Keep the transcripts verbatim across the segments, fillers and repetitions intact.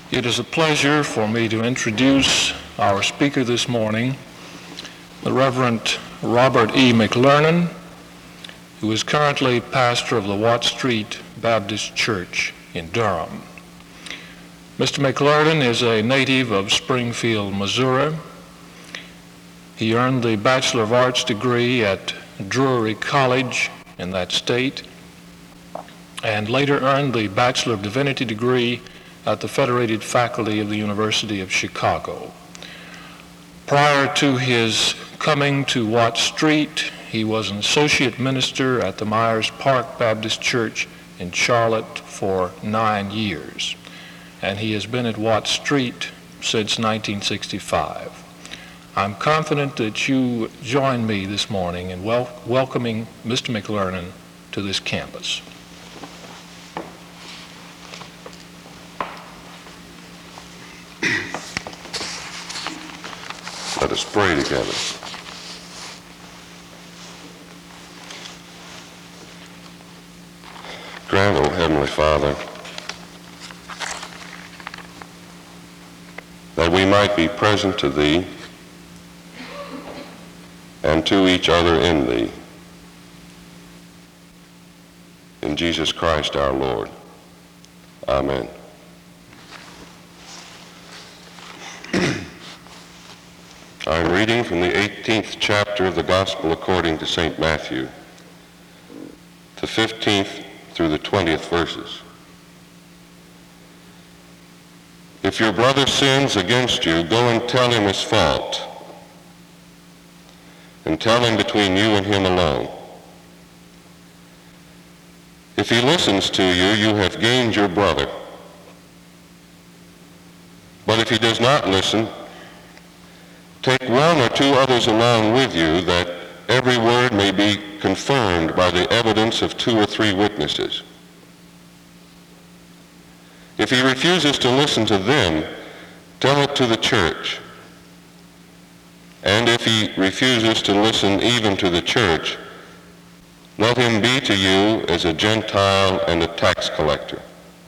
It is a pleasure for me to introduce our speaker this morning, the Reverend Robert E. McLernon, who is currently pastor of the Watt Street Baptist Church in Durham. Mister McLernon is a native of Springfield, Missouri. He earned the Bachelor of Arts degree at Drury College in that state, and later earned the Bachelor of Divinity degree at the Federated Faculty of the University of Chicago. Prior to his coming to Watt Street, he was an associate minister at the Myers Park Baptist Church in Charlotte for nine years, and he has been at Watt Street since nineteen sixty-five. I'm confident that you join me this morning in wel- welcoming Mister McLernon to this campus. Let us pray together. Grant, O Heavenly Father, that we might be present to Thee and to each other in Thee. In Jesus Christ our Lord. Amen. I am reading from the eighteenth chapter of the Gospel according to Saint Matthew, the fifteenth through the twentieth verses. If your brother sins against you, go and tell him his fault, and tell him between you and him alone. If he listens to you, you have gained your brother. But if he does not listen, take one or two others along with you, that every word may be confirmed by the evidence of two or three witnesses. If he refuses to listen to them, tell it to the church. And if he refuses to listen even to the church, let him be to you as a Gentile and a tax collector.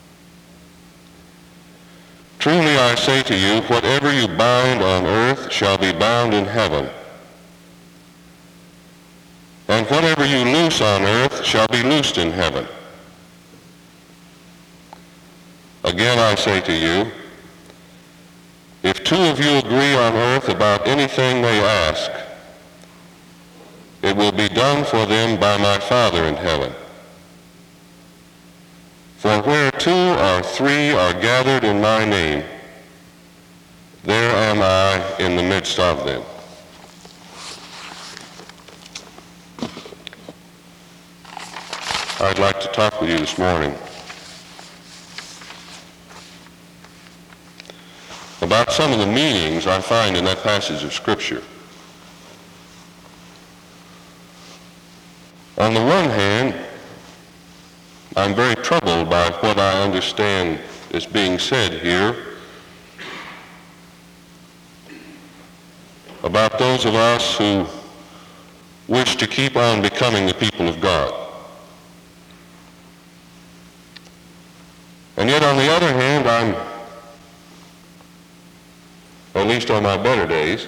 Truly I say to you, whatever you bind on earth shall be bound in heaven, and whatever you loose on earth shall be loosed in heaven. Again I say to you, if two of you agree on earth about anything they ask, it will be done for them by my Father in heaven. For where two or three are gathered in my name, there am I in the midst of them. I'd like to talk with you this morning about some of the meanings I find in that passage of Scripture. On the one hand, I'm very troubled by what I understand is being said here about those of us who wish to keep on becoming the people of God. And yet on the other hand, I'm, at least on my better days,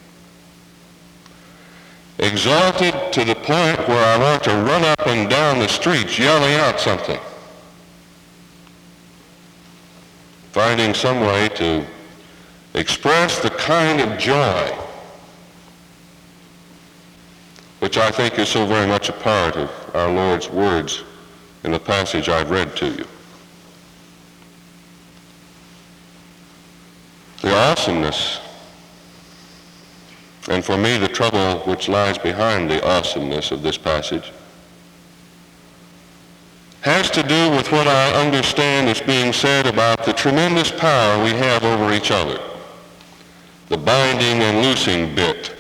exalted to the point where I want to run up and down the streets yelling out something, finding some way to express the kind of joy which I think is so very much a part of our Lord's words in the passage I've read to you. The awesomeness, and for me the trouble which lies behind the awesomeness of this passage, has to do with what I understand is being said about the tremendous power we have over each other, the binding and loosing bit.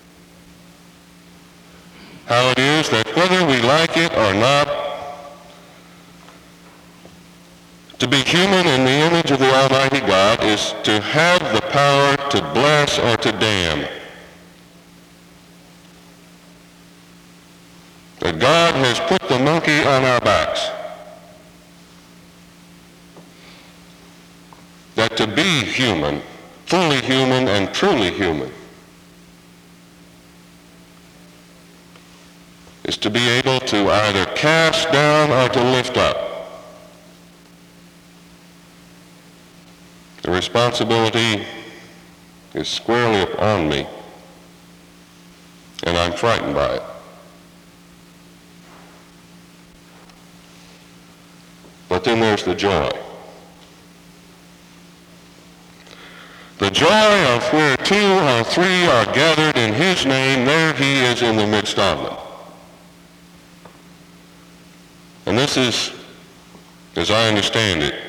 How it is that whether we like it or not, to be human in the image of the Almighty God is to have the power to bless or to damn. That God has put the monkey on our backs. That that to be human, fully human and truly human, is to be able to either cast down or to lift up. The responsibility is squarely upon me, and I'm frightened by it. But then there's the joy. The joy of where two or three are gathered in his name, there he is in the midst of them. And this is, as I understand it,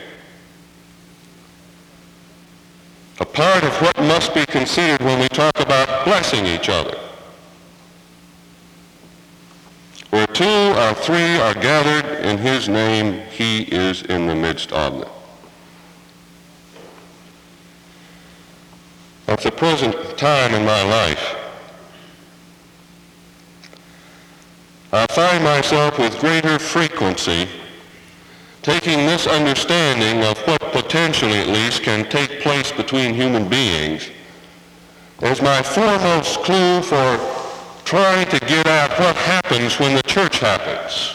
a part of what must be considered when we talk about blessing each other. Where two or three are gathered in his name, he is in the midst of them. At the present time in my life, I find myself with greater frequency taking this understanding of what potentially at least can take place between human beings as my foremost clue for trying to get at what happens when the church happens.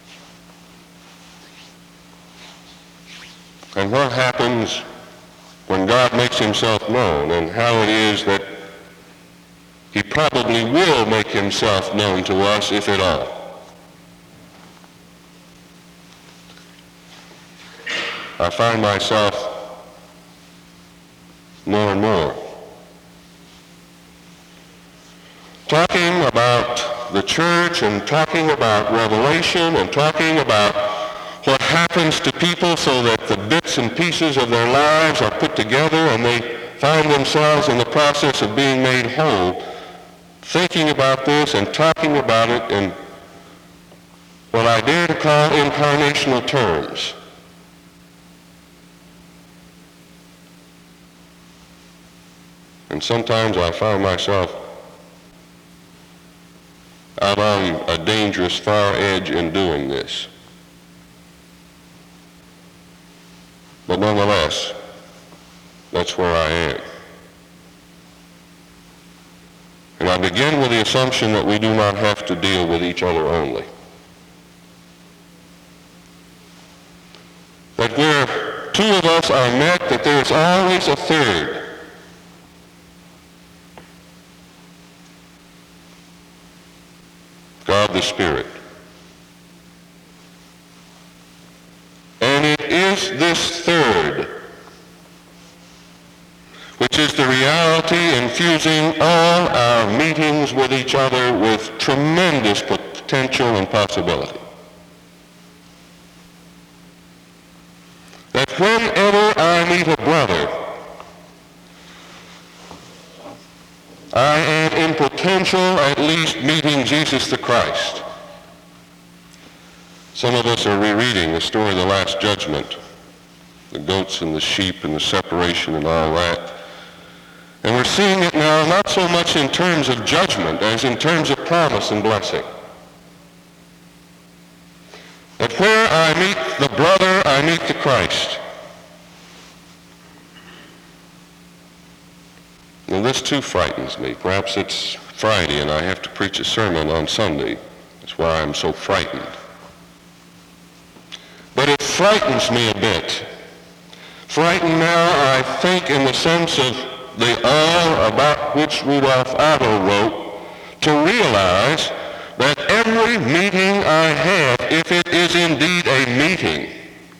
And what happens when God makes himself known, and how it is that he probably will make himself known to us, if at all. I find myself more and more talking about the church and talking about Revelation and talking about what happens to people so that the bits and pieces of their lives are put together and they find themselves in the process of being made whole, thinking about this and talking about it in what I dare to call incarnational terms. And sometimes I find myself out on a dangerous far edge in doing this. But nonetheless, that's where I am. And I begin with the assumption that we do not have to deal with each other only. That where two of us are met, that there is always a third. God the Spirit. And it is this third which is the reality infusing all our meetings with each other with tremendous potential and possibility. That whenever I meet a brother, I am in potential at least meeting Jesus the Christ. Some of us are rereading the story of the Last Judgment, the goats and the sheep and the separation and all that. And we're seeing it now not so much in terms of judgment as in terms of promise and blessing. That where I meet the brother, I meet the Christ. Now this too frightens me. Perhaps it's Friday and I have to preach a sermon on Sunday. That's why I'm so frightened. But it frightens me a bit. Frightened now, I think, in the sense of the all about which Rudolph Otto wrote, to realize that every meeting I have, if it is indeed a meeting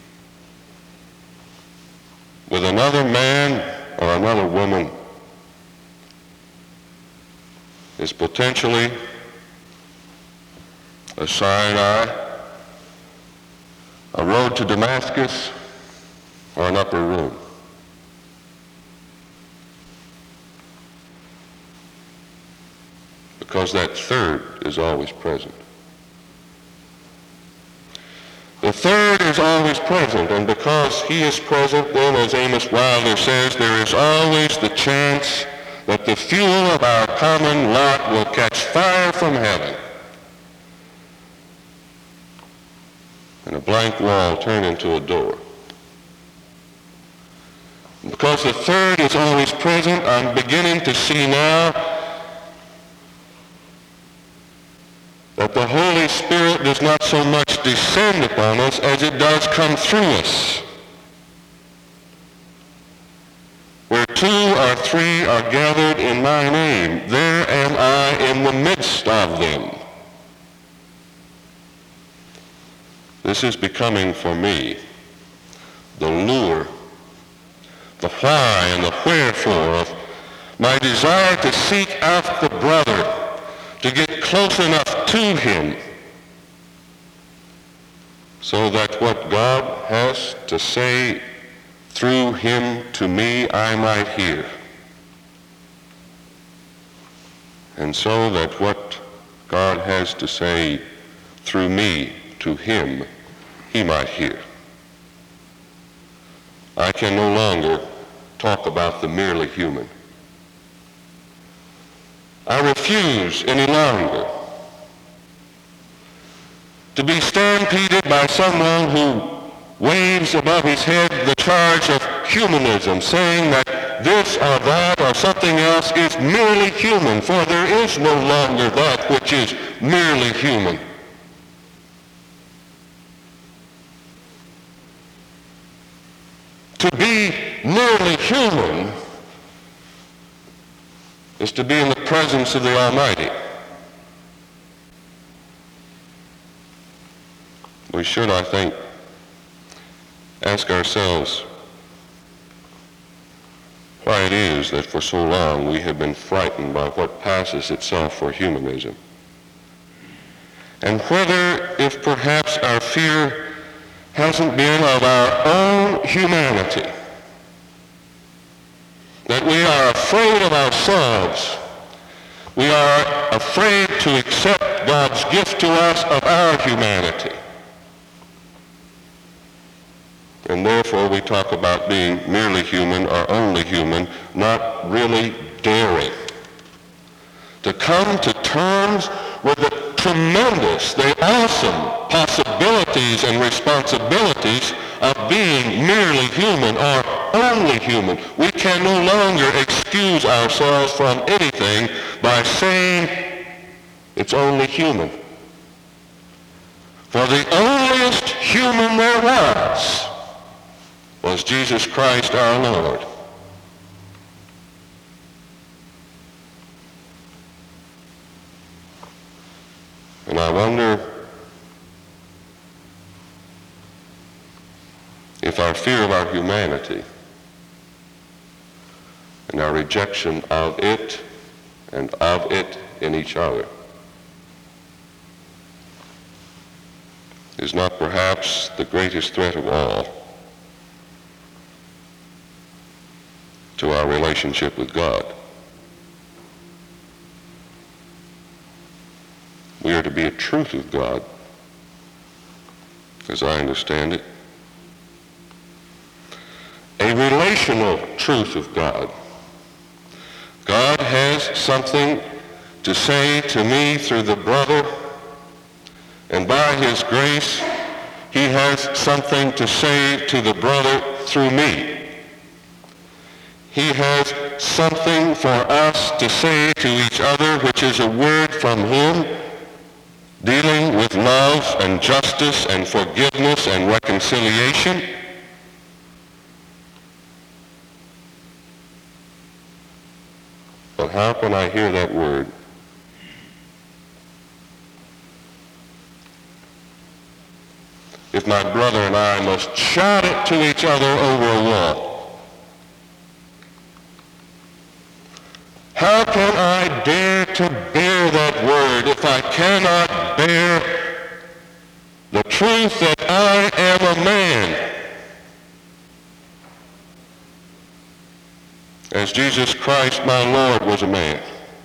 with another man or another woman, is potentially a Sinai, a road to Damascus, or an upper room. Because that third is always present. The third is always present, and because he is present, then, as Amos Wilder says, there is always the chance that the fuel of our common lot will catch fire from heaven, and a blank wall turn into a door. Because the third is always present, I'm beginning to see now that the Holy Spirit does not so much descend upon us as it does come through us. Where two or three are gathered in my name, there am I in the midst of them. This is becoming for me the lure, the why and the wherefore of my desire to seek out the brother, to get close enough to him so that what God has to say through him to me I might hear. And so that what God has to say through me to him he might hear. I can no longer talk about the merely human. I refuse any longer to be stampeded by someone who waves above his head the charge of humanism, saying that this or that or something else is merely human, for there is no longer that which is merely human. To be merely human is to be in the presence of the Almighty. We should, I think, ask ourselves why it is that for so long we have been frightened by what passes itself for humanism, and whether, if perhaps our fear hasn't been of our own humanity, that we are afraid of ourselves. We are afraid to accept God's gift to us of our humanity. And therefore we talk about being merely human or only human, not really daring to come to terms with the tremendous, the awesome possibilities and responsibilities of being merely human or only human. We can no longer excuse ourselves from anything by saying it's only human. For the onlyest human there was was Jesus Christ our Lord. And I wonder if our fear of our humanity and our rejection of it and of it in each other is not perhaps the greatest threat of all to our relationship with God. We are to be a truth of God, as I understand it. A relational truth of God. God has something to say to me through the brother, and by his grace, he has something to say to the brother through me. He has something for us to say to each other, which is a word from him, dealing with love and justice and forgiveness and reconciliation. But how can I hear that word? If my brother and I must shout it to each other over a wall. How can I dare to bear that word if I cannot bear the truth that I am a man? As Jesus Christ, my Lord, was a man.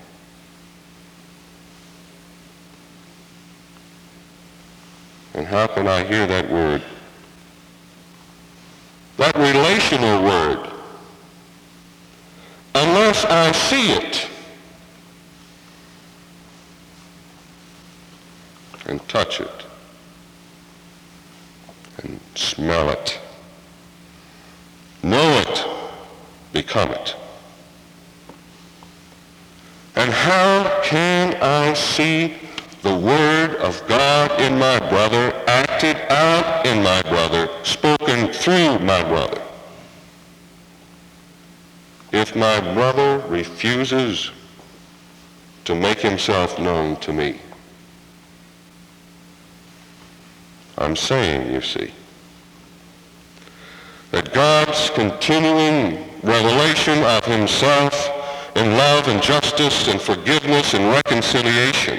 And how can I hear that word? That relational word, unless I see it and touch it and smell it, know it become it. And how can I see the Word of God in my brother, acted out in my brother, spoken through my brother, if my brother refuses to make himself known to me? I'm saying, you see, that God's continuing revelation of himself in love and justice and forgiveness and reconciliation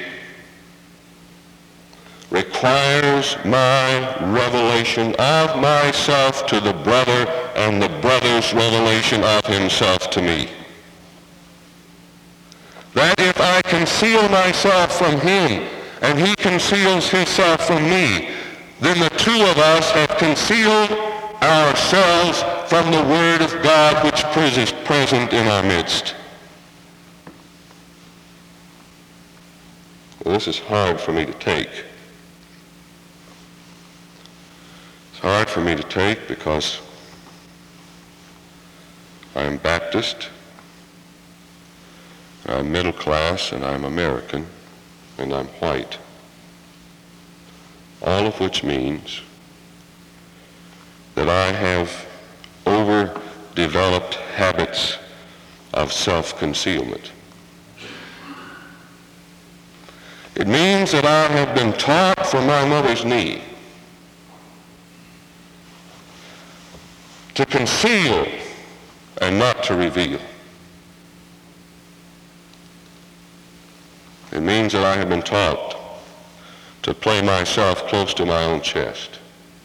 requires my revelation of myself to the brother and the brother's revelation of himself to me. That if I conceal myself from him and he conceals himself from me, then the two of us have concealed ourselves from the Word of God which is present in our midst. Well, this is hard for me to take. It's hard for me to take because I'm Baptist, I'm middle class, and I'm American, and I'm white. All of which means that I have overdeveloped habits of self-concealment. It means that I have been taught from my mother's knee to conceal and not to reveal. It means that I have been taught to play myself close to my own chest.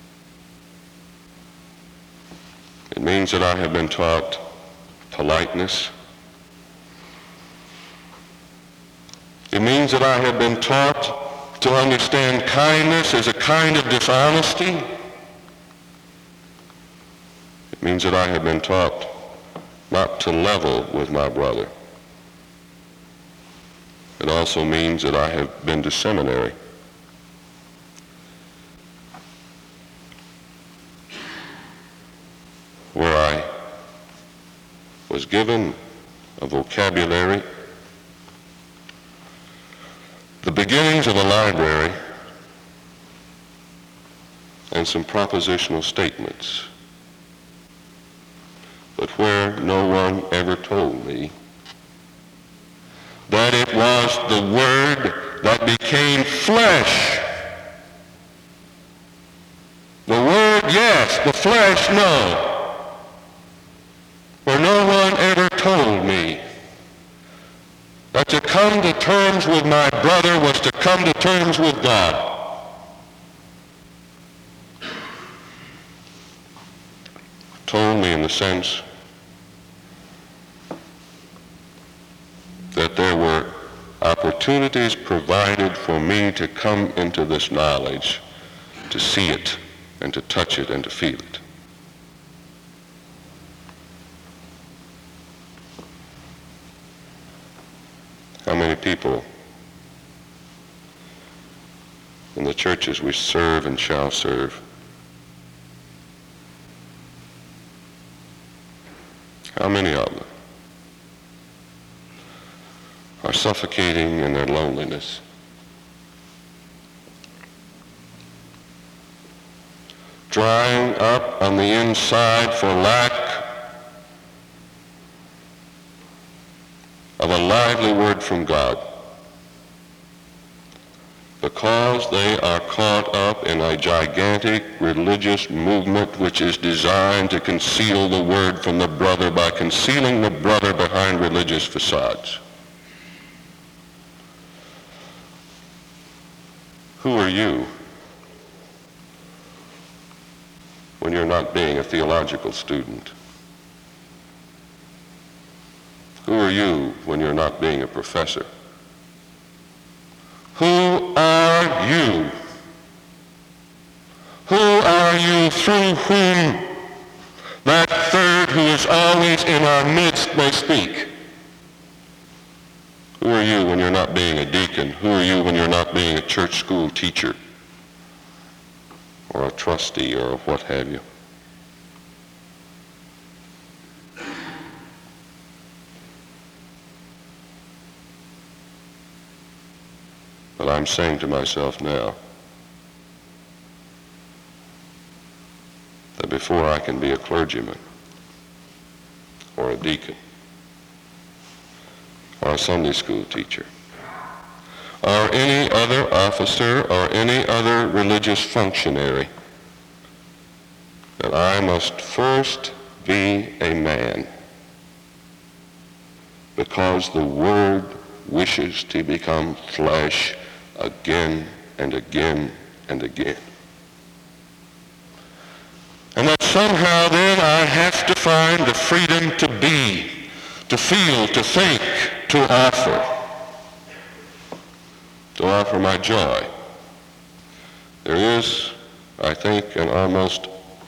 It means that I have been taught politeness. It means that I have been taught to understand kindness as a kind of dishonesty. It means that I have been taught not to level with my brother. It also means that I have been to seminary. Where I was given a vocabulary, the beginnings of a library, and some propositional statements, but where no one ever told me that it was the Word that became flesh. The Word, yes. The flesh, no. Where no one ever told me that to come to terms with my brother was to come to terms with God. Told me in the sense that there were opportunities provided for me to come into this knowledge, to see it, and to touch it, and to feel it. How many people in the churches we serve and shall serve, how many of them are suffocating in their loneliness, drying up on the inside for lack of a lively word from God, because they are caught up in a gigantic religious movement which is designed to conceal the Word from the brother by concealing the brother behind religious facades. Who are you when you're not being a theological student? Who are you when you're not being a professor? Who are you? Who are you through whom that third who is always in our midst may speak? Who are you when you're not being a deacon? Who are you when you're not being a church school teacher or a trustee or what have you? But I'm saying to myself now that before I can be a clergyman or a deacon or a Sunday school teacher or any other officer or any other religious functionary, that I must first be a man, because the Word wishes to become flesh again and again and again. And that somehow then I have to find the freedom to be, to feel, to think, to offer, to offer my joy. There is, I think, an almost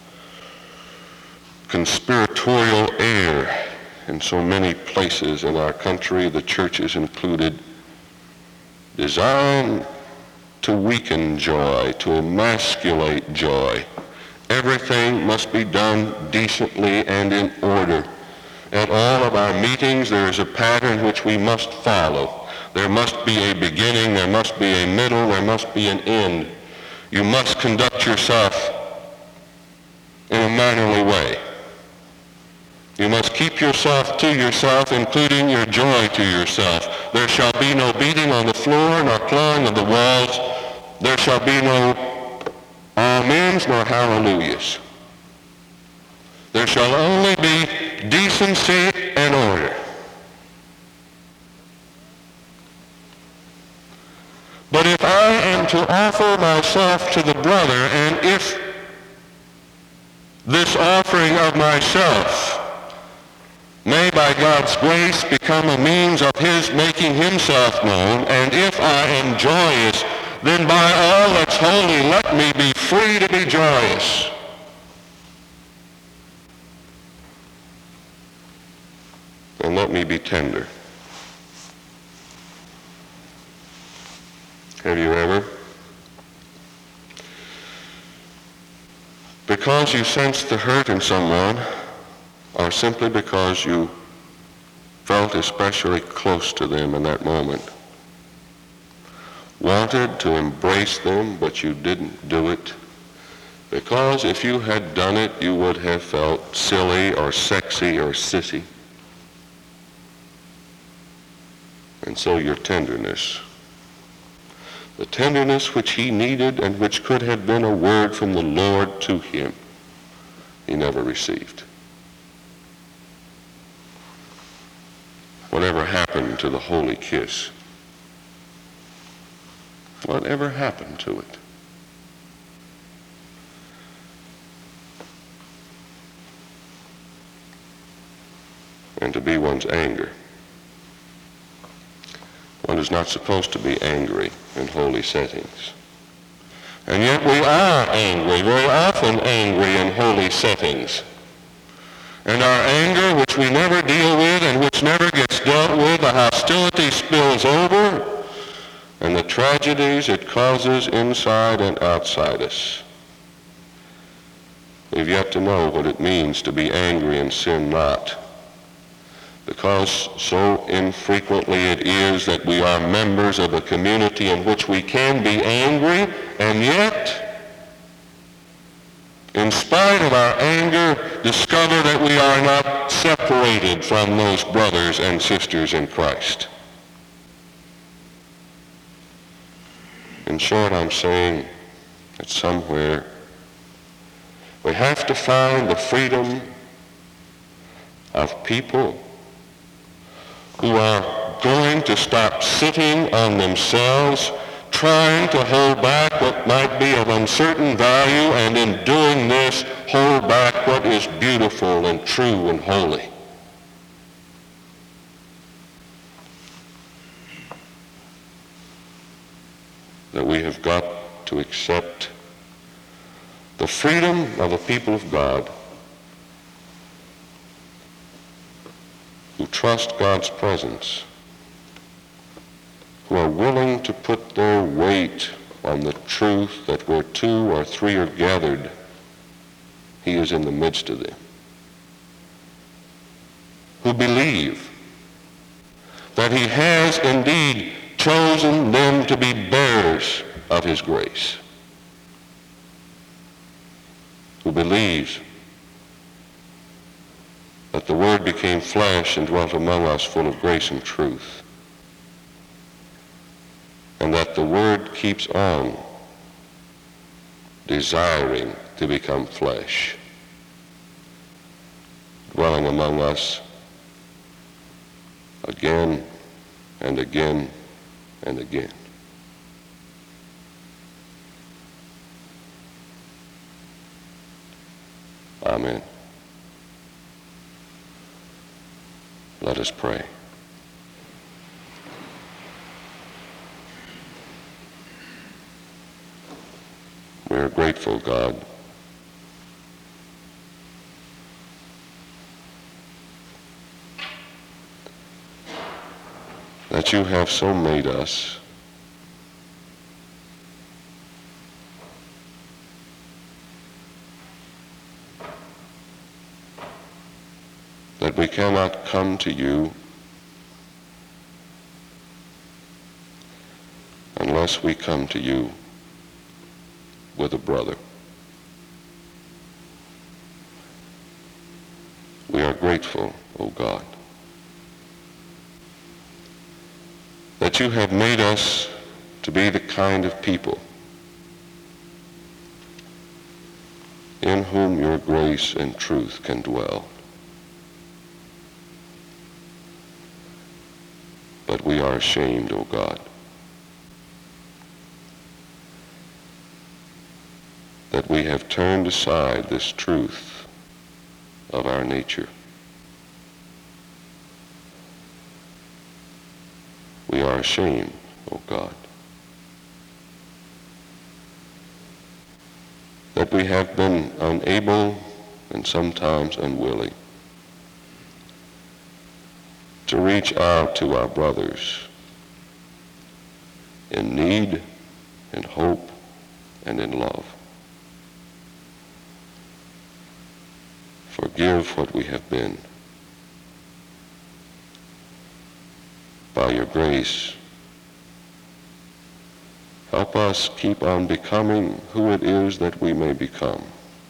conspiratorial air in so many places in our country, the churches included, designed to weaken joy, to emasculate joy. Everything must be done decently and in order. At all of our meetings, there is a pattern which we must follow. There must be a beginning, there must be a middle, there must be an end. You must conduct yourself in a mannerly way. You must keep yourself to yourself, including your joy to yourself. There shall be no beating on the floor, nor clawing of the walls. There shall be no amens nor hallelujahs. There shall only be decency and order. But if I am to offer myself to the brother, and if this offering of myself may by God's grace become a means of his making himself known, and if I am joyous, then by all that's holy, let me be free to be joyous. And let me be tender. Have you ever? Because you sensed the hurt in someone, or simply because you felt especially close to them in that moment, wanted to embrace them, but you didn't do it, because if you had done it, you would have felt silly or sexy or sissy. And so your tenderness, the tenderness which he needed and which could have been a word from the Lord to him, he never received. Whatever happened to the holy kiss? Whatever happened to it? And to be one's anger. One is not supposed to be angry in holy settings. And yet we are angry, very often angry in holy settings. And our anger, which we never deal with and which never gets dealt with, the hostility spills over, and the tragedies it causes inside and outside us. We've yet to know what it means to be angry and sin not, because so infrequently it is that we are members of a community in which we can be angry, and yet, in spite of our anger, discover that we are not separated from those brothers and sisters in Christ. In short, I'm saying that somewhere we have to find the freedom of people who are going to stop sitting on themselves, trying to hold back what might be of uncertain value, and in doing this, hold back what is beautiful and true and holy. That we have got to accept the freedom of the people of God who trust God's presence, who are willing to put their weight on the truth that where two or three are gathered, he is in the midst of them, who believe that he has indeed chosen them to be bearers of his grace, who believes that the Word became flesh and dwelt among us full of grace and truth, and that the Word keeps on desiring to become flesh, dwelling among us again and again and again. Amen. Let us pray. We are grateful, God, that you have so made us that we cannot come to you unless we come to you with a brother. We are grateful, O God, that you have made us to be the kind of people in whom your grace and truth can dwell. But we are ashamed, O God, that we have turned aside this truth of our nature. We are ashamed, O God, that we have been unable and sometimes unwilling to reach out to our brothers in need, in hope, and in love. Forgive what we have been. By your grace, help us keep on becoming who it is that we may become.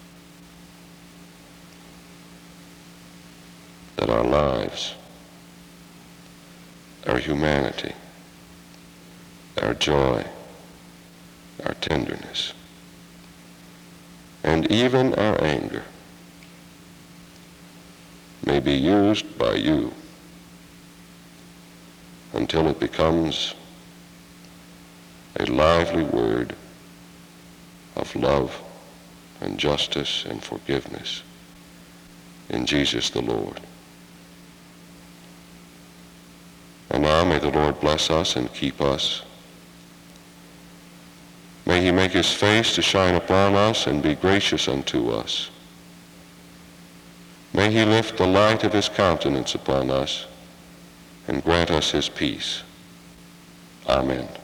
That our lives, our humanity, our joy, our tenderness, and even our anger may be used by you until it becomes a lively word of love and justice and forgiveness in Jesus the Lord. And now may the Lord bless us and keep us. May he make his face to shine upon us and be gracious unto us. May he lift the light of his countenance upon us and grant us his peace. Amen.